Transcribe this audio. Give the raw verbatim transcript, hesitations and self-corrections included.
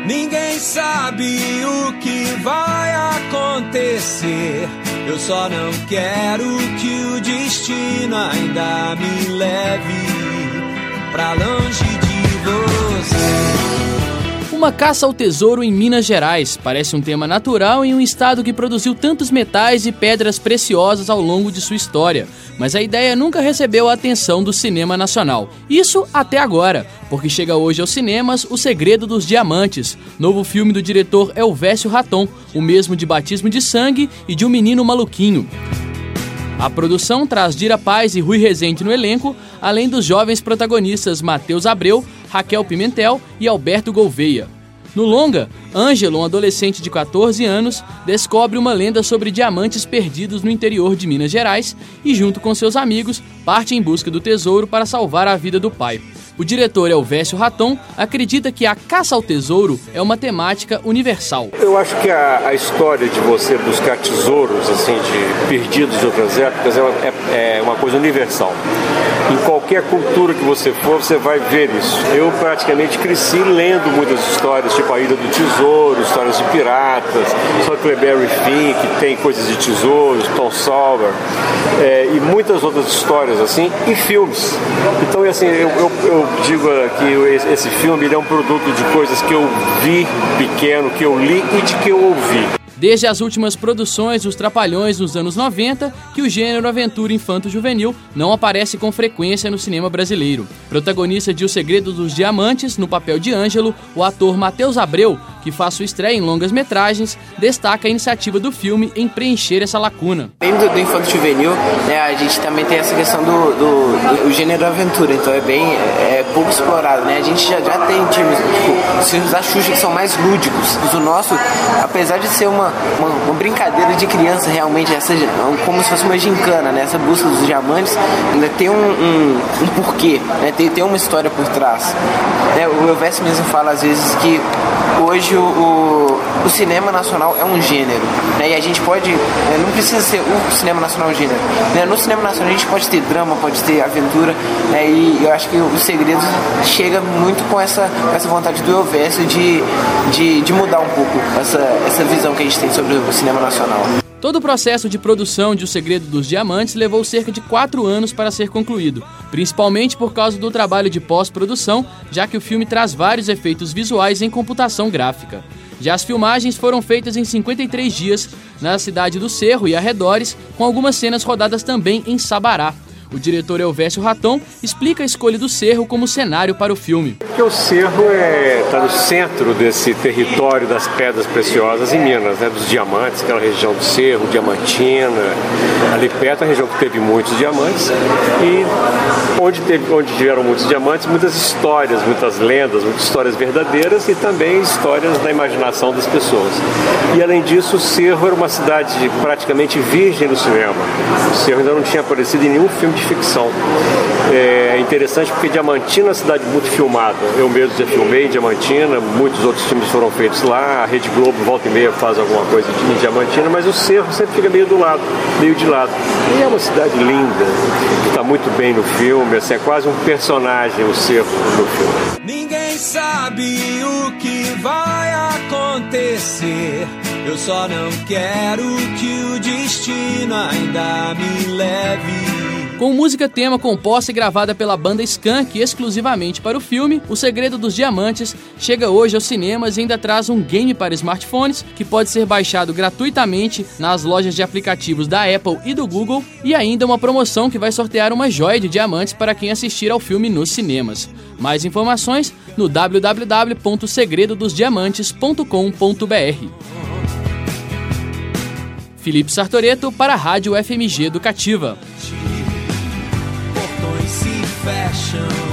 Ninguém sabe o que vai acontecer. Eu só não quero que o destino ainda me leve pra longe de você. Uma caça ao tesouro em Minas Gerais parece um tema natural em um estado que produziu tantos metais e pedras preciosas ao longo de sua história, mas a ideia nunca recebeu a atenção do cinema nacional. Isso até agora, porque chega hoje aos cinemas O Segredo dos Diamantes, novo filme do diretor Elvésio Raton, o mesmo de Batismo de Sangue e de Um Menino Maluquinho. A produção traz Dira Paz e Rui Rezende no elenco, além dos jovens protagonistas Matheus Abreu, Raquel Pimentel e Alberto Gouveia. No longa, Ângelo, um adolescente de quatorze anos, descobre uma lenda sobre diamantes perdidos no interior de Minas Gerais e, junto com seus amigos, parte em busca do tesouro para salvar a vida do pai. O diretor Elvésio Raton acredita que a caça ao tesouro é uma temática universal. Eu acho que a, a história de você buscar tesouros assim, de perdidos de outras épocas é uma, é, é uma coisa universal. Em qualquer cultura que você for, você vai ver isso. Eu praticamente cresci lendo muitas histórias, tipo A Ilha do Tesouro, histórias de piratas, Huckleberry Finn, que tem coisas de tesouros, Tom Sawyer, é, e muitas outras histórias assim, e filmes. Então, assim, eu, eu, eu digo que esse filme ele é um produto de coisas que eu vi pequeno, que eu li e de que eu ouvi. Desde as últimas produções dos Trapalhões nos anos noventa, que o gênero aventura infanto-juvenil não aparece com frequência no cinema brasileiro. Protagonista de O Segredo dos Diamantes, no papel de Ângelo, o ator Matheus Abreu, que faz sua estreia em longas-metragens, destaca a iniciativa do filme em preencher essa lacuna. Além do, do infanto-juvenil, né, a gente também tem essa questão do, do, do gênero aventura, então é bem é, é pouco explorado, né? A gente já, já tem filmes, tipo, os filmes da Xuxa que são mais lúdicos. O nosso, apesar de ser uma, uma, uma brincadeira de criança, realmente, essa, como se fosse uma gincana, né? Essa busca dos diamantes, ainda tem um, um, um porquê, né? tem, tem uma história por trás. Né? O Elvésio mesmo fala às vezes que hoje o, o, o cinema nacional é um gênero, né? E a gente pode, né, não precisa ser o cinema nacional gênero, né? No cinema nacional a gente pode ter drama, pode ter aventura, né? E eu acho que o Segredo chega muito com essa, com essa vontade do Elvésio de, de, de mudar um pouco essa, essa visão que a gente tem sobre o cinema nacional. Todo o processo de produção de O Segredo dos Diamantes levou cerca de quatro anos para ser concluído, principalmente por causa do trabalho de pós-produção, já que o filme traz vários efeitos visuais em computação gráfica. Já as filmagens foram feitas em cinquenta e três dias na cidade do Cerro e arredores, com algumas cenas rodadas também em Sabará. O diretor Elvésio Raton explica a escolha do Cerro como cenário para o filme. Porque o Cerro está é, tá no centro desse território das pedras preciosas em Minas, né, dos diamantes, aquela região do Cerro, Diamantina, ali perto é a região que teve muitos diamantes e onde, teve, onde tiveram muitos diamantes, muitas histórias, muitas lendas, muitas histórias verdadeiras e também histórias da imaginação das pessoas. E além disso, o Cerro era uma cidade praticamente virgem do cinema. O Cerro ainda não tinha aparecido em nenhum filme de ficção. É interessante porque Diamantina é uma cidade muito filmada. Eu mesmo já filmei em Diamantina, muitos outros filmes foram feitos lá, a Rede Globo volta e meia faz alguma coisa em Diamantina, mas o Cerro sempre fica meio do lado, meio de lado. E é uma cidade linda, que está muito bem no filme, assim, é quase um personagem o Cerro no filme. Ninguém sabe o que vai acontecer. Eu só não quero que o destino ainda me leve. Com música tema composta e gravada pela banda Skank exclusivamente para o filme, O Segredo dos Diamantes chega hoje aos cinemas e ainda traz um game para smartphones que pode ser baixado gratuitamente nas lojas de aplicativos da Apple e do Google, e ainda uma promoção que vai sortear uma joia de diamantes para quem assistir ao filme nos cinemas. Mais informações no w w w ponto segredo dos diamantes ponto com ponto b r. Felipe Sartoreto para a Rádio F M G Educativa. Portões se fecham.